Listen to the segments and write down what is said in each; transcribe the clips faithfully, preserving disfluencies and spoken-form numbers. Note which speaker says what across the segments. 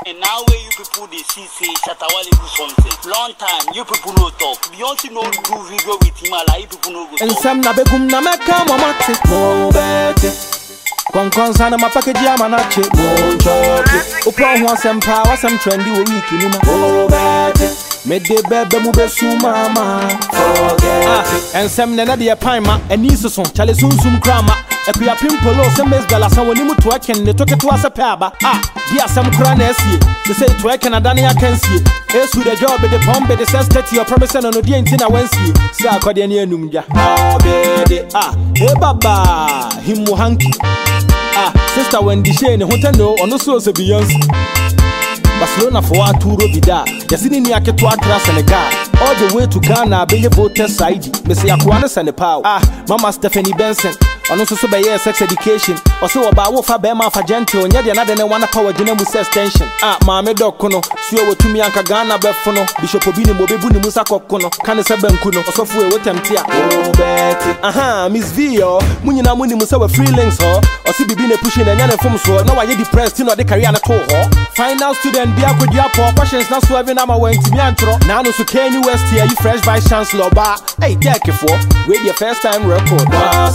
Speaker 1: And now where you people they see say Shatawale do something. Long time you people no talk. Beyonce no do video with him like you people no go talk.
Speaker 2: And some na begum na meka mamate. Mo bete. Kon kon sana mapake dia manache. Mo choke. Upon one sem power some trendy we week ni ma. Mo bete. Me de bebe mu be su mama. Forget. Ah, and some na na de paima. Eni so son. Chale sun sum krama. Ekuya pimpolo se mesbela sa woni mu to aken ne toke to asa peba. Ah, dia sam kra na asie. They say to aken adane akansie. Esu the job the pombe the says thirty your promise no dia ntina wansie. Say akode ne anum dia. Ah, bede. Ah, hey baba, him mu hanky. Ah, sister Wendy Shane hotendo ono so se Beyonce. Barcelona for Arturo Vidal. Yasini ni aketo atra Senegal. All the way to Ghana be voter side. Me say akwana Senegal. Ah, Mama Stephanie Benson. Ono so so be yes sex education. O se oba wo fa be ma fa gentle. Nya de na de ne wana power gina mu extension. Ah, ma me doko no. Suo wo tumi anka Ghana be fo no. Bishop Obi ni mo be bu ni musa kokko no. Kan se banku no. Osofo e wotemte a. Oh bet. Aha, Miss V yo. Munyina mu ni musa we freelance ho. O se bibi ne pushing na nya ne fom so. Na wa ye depressed no de career na to ho. Final student bia kodi apo questions na so even na ma went me antro. Na no so Kanye West here you fresh vice chancellor ba. Hey, take it for. We your first time record.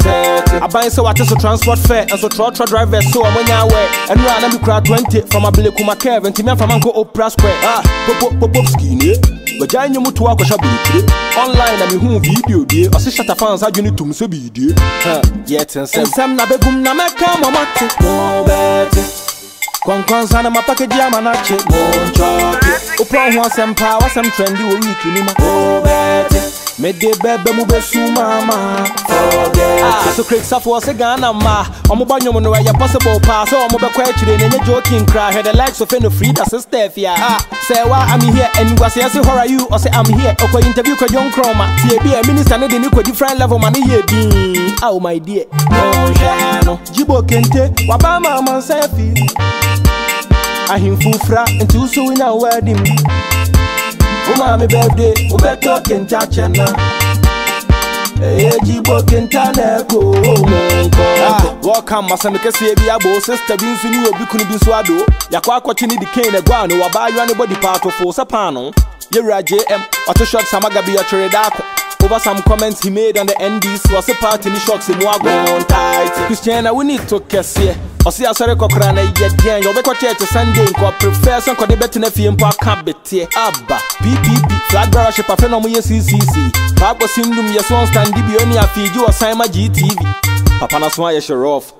Speaker 2: I buy so what is a transport fare and so trotro driver so I'm on your way and run and me crowd twenty from a bill kuma curve and Timmy from Uncle Oprah Square. Ah, pop pop pop skinny. But I knew to walk a shabby online and me who video dear. I see shut fans I you need to miss a video. Huh, yet and some nabegum na meka mamate. No better. Kon kon sana mapake dia manache. Mo choke. Upon one sem power some trendy we week ni ma. No better. Me de bebe mu be su mama. Forget. Ah, so Craig Safo se Ghana ma. Omo banyo no ya possible pass. So omo be kwa chire ne nye joking cry. Head the likes of no free that's Steph ya. Ah, say why I'm here and you say say how are you? Or say I'm here. Oko interview ko young chroma. Tie be a minister ne de ni ko different level man here din. Oh my dear. No jano. Jibo kente waba mama safi. Ahim fufra into so in a wedding. Uma me birthday, ube talking chachana. Eh, jibo kentane ko monko. Ah, welcome masamike se bia bo sister bi nsu ni obi kunu bi so ado. Yakwa akwachi ni dikane na gwa no waba yo anybody part of for sapano. Yera J M, auto shot samaga bi ochre dako. Over some comments he made on the N D C was a part in the shots in Wagon tight. Christiana, we need to kiss here. Or see, I saw a cockrana yet again. You'll be got to Sunday, co professor, could be better if you impart cabin here. Abba, P P P, flag barrage, a phenomenal C C C. Papa Sindum, your son stand Dibionia, feed you a Simon G T V. Papa Naswaya, you're off.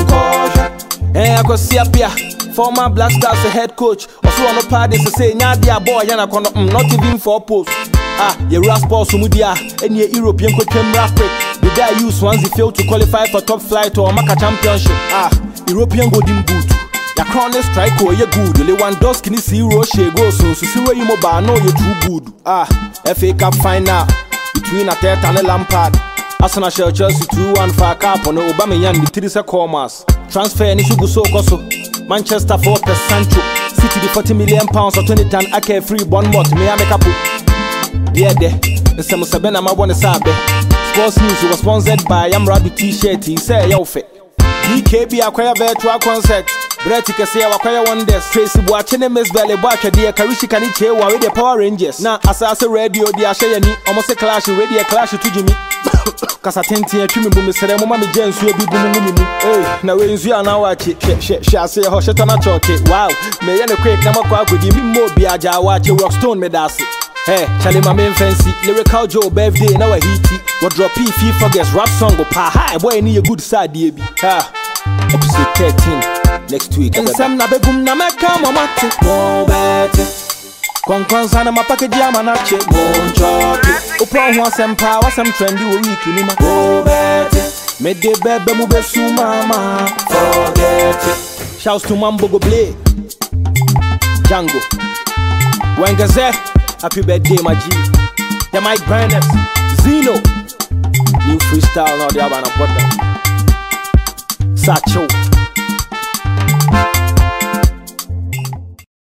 Speaker 2: Monko, eh, I could see up here. Former Black Stars, a head coach. Also, on the party to say, Nadia boy, and I cannot not even for post. Ah, your rascal Sumudia, and your European coach came rapid. The guy used once he failed to qualify for top flight or Maka championship. Ah, European golden boot. Your crown is strike or you're good. The Lewandowski ni see Roche go so so see where you mobile know you're too good. Ah, F A Cup final between Ateta and Lampard. Arsenal share Chelsea two one for a cup on Aubameyang the three commas. Transfer ni shugu so koso. Manchester for Sancho. City the forty million pounds or twenty tan ake free Bournemouth me make up. Yeah, there. It's a Musabena Mabone Sabe. Sports News was sponsored by Yamradu T-shirt. He said, Yo, fe. D K B acquire virtual concert. Brett Kase acquire wonders. Tracy Boachene Miss Valley Bacha, dear Karishi Kaniche, with the Power Rangers. Now, as I say, radio, dear Shayani, almost a clash, radio clash to Jimmy. Casatenti, a Jimmy Boom, said, Mamma James will be booming. Eh, now when you are now watch it, shall say, Hoshetana Choke. Wow, may any quick Namaka could give me more Biaja watch your Rockstone Medasi. Hey, Charlie, my main fancy, lyrical Joe birthday, now a heaty. What drop P F forgets rap song go pa high, boy, need a good side, baby. Ha, episode thirteen, next week. And some nabegum na meka mamate, no better. Kon kon sana mapake dia manache, mo choke. Upon one sem power, some trendy we week in ma, no better. Me de bebe mu be su mama, forget it. Shouts to Mambo go play, Django, Wengazet. Happy birthday, my G. The Mike Branders, Zeno. New freestyle now, they have an appointment. Sacho.